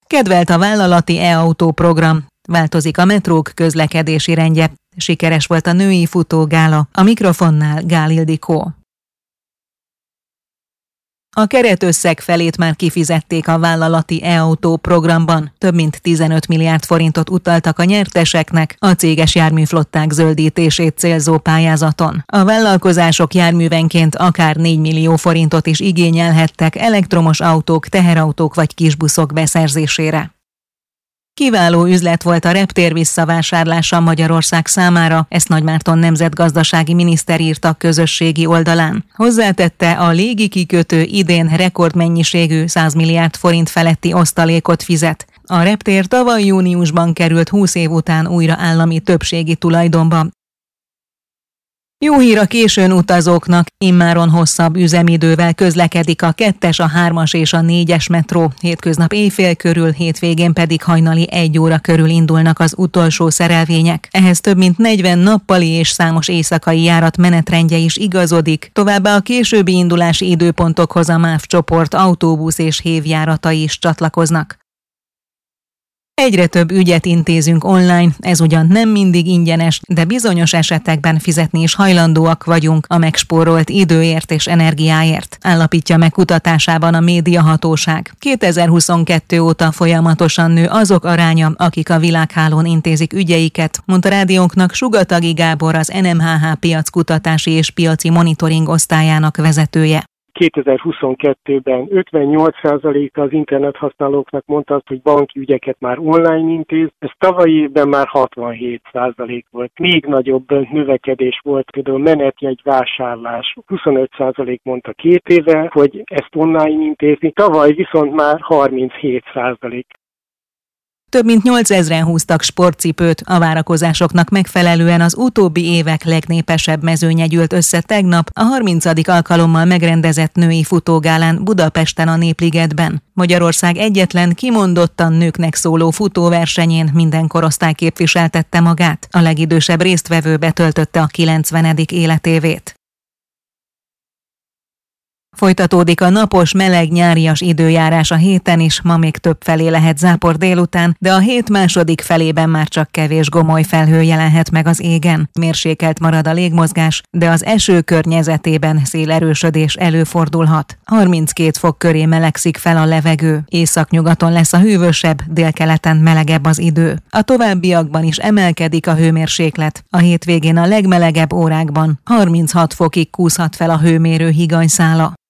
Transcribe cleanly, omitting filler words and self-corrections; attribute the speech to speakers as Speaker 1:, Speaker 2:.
Speaker 1: Kedvelt a vállalati e-autó program, változik a metrók közlekedési rendje, sikeres volt a női futógála, a mikrofonnál Gál Ildikó. A keretösszeg felét már kifizették a vállalati e-autó programban. Több mint 15 milliárd forintot utaltak a nyerteseknek a céges járműflották zöldítését célzó pályázaton. A vállalkozások járművenként akár 4 millió forintot is igényelhettek elektromos autók, teherautók vagy kisbuszok beszerzésére. Kiváló üzlet volt a reptér visszavásárlása Magyarország számára, ezt Nagymárton nemzetgazdasági miniszter írta közösségi oldalán. Hozzátette, a légikikötő idén rekordmennyiségű 100 milliárd forint feletti osztalékot fizet. A reptér tavaly júniusban került 20 év után újra állami többségi tulajdonba. Jó hír a későn utazóknak, immáron hosszabb üzemidővel közlekedik a 2-es, a 3-as és a 4-es metró. Hétköznap éjfél körül, hétvégén pedig hajnali 1 óra körül indulnak az utolsó szerelvények. Ehhez több mint 40 nappali és számos éjszakai járat menetrendje is igazodik. Továbbá a későbbi indulási időpontokhoz a MÁV csoport autóbusz és hévjáratai is csatlakoznak. Egyre több ügyet intézünk online, ez ugyan nem mindig ingyenes, de bizonyos esetekben fizetni is hajlandóak vagyunk a megspórolt időért és energiáért, állapítja meg kutatásában a médiahatóság. 2022 óta folyamatosan nő azok aránya, akik a világhálón intézik ügyeiket, mondta rádiónknak Sugatagi Gábor, az NMHH piackutatási és piaci monitoring osztályának vezetője.
Speaker 2: 2022-ben 58%-a az internethasználóknak mondta azt, hogy banki ügyeket már online intéz, ez tavalyi évben már 67% volt. Még nagyobb növekedés volt, például menetjegy vásárlás. 25% mondta 2 éve, hogy ezt online intézni, tavaly viszont már 37%.
Speaker 1: Több mint 8000-en húztak sportcipőt, a várakozásoknak megfelelően az utóbbi évek legnépesebb mezőnye gyűlt össze tegnap a 30. alkalommal megrendezett női futógálán Budapesten a Népligetben. Magyarország egyetlen kimondottan nőknek szóló futóversenyén minden korosztály képviseltette magát. A legidősebb résztvevő betöltötte a 90. életévét. Folytatódik a napos, meleg nyárias időjárás a héten is, ma még több felé lehet zápor délután, de a hét második felében már csak kevés gomoly felhő jelenhet meg az égen. Mérsékelt marad a légmozgás, de az eső környezetében szélerősödés előfordulhat. 32 fok köré melegszik fel a levegő, északnyugaton lesz a hűvösebb, délkeleten melegebb az idő. A továbbiakban is emelkedik a hőmérséklet. A hétvégén a legmelegebb órákban 36 fokig kúszhat fel a hőmérő higanyszála.